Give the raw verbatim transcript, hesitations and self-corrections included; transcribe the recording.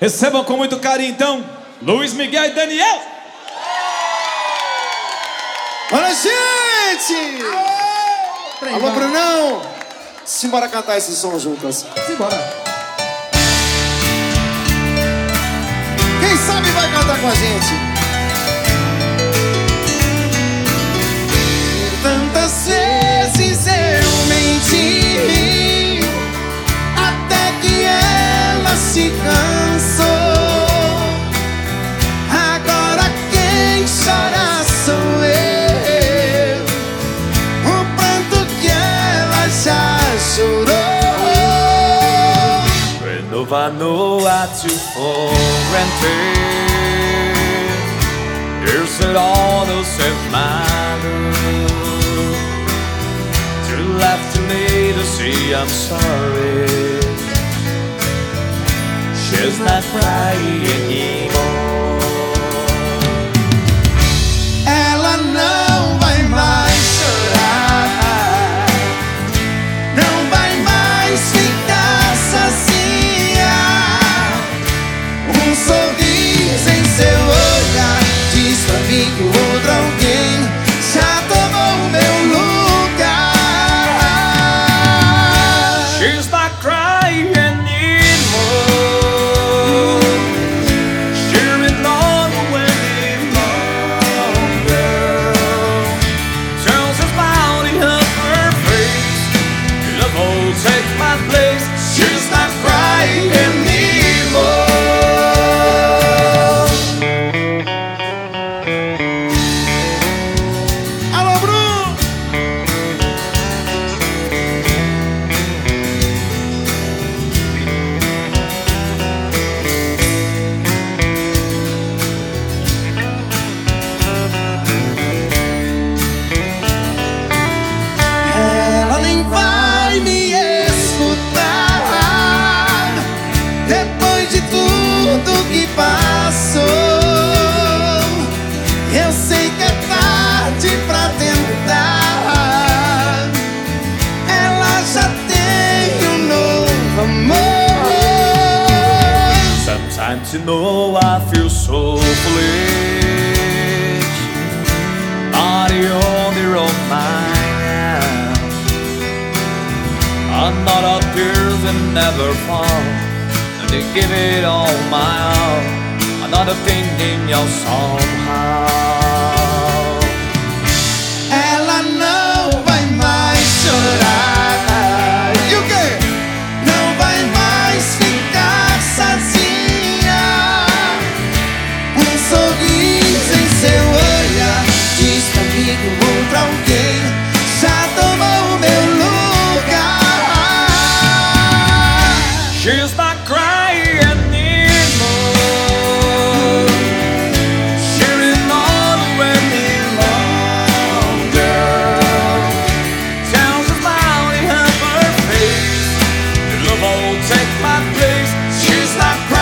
Recebam com muito carinho, então, Luiz Miguel e Daniel. Bora, gente! Aô, Alô, Brunão! Simbora cantar esse som juntas. Simbora. Quem sabe vai cantar com a gente. Tantas vezes eu menti, até que ela se cansou. Agora quem chora sou eu, o pranto que ela já chorou. I know what you for granted. Here's it all those save my love. You left me to see I'm sorry. She's not crying anymore. Ela não vai mais chorar, não vai mais ficar sozinha. Um sorriso em seu olhar diz pra mim que o outro alguém já tomou o meu lugar. She's not crying anymore. She's long away longer. Tells us about her face. Love will take my place. She's not crying anymore. Alô, Bruno! Ela nem vai me escutar depois de tudo que passou. Eu sei que é tarde pra tentar. Ela já tem um novo amor. Sometimes you know I feel so foolish. Not the only road mine. I'm not up here and never fall. And they give it all my all. I'm not a thing in your somehow. Ela não vai mais chorar. E o quê? Não vai mais ficar sozinha. Um sorriso em seu olhar diz pra mim que o outro alguém já tomou o meu lugar. She's not crying anymore. She's not any longer. Tells us about her face. Love will take my place. She's not crying.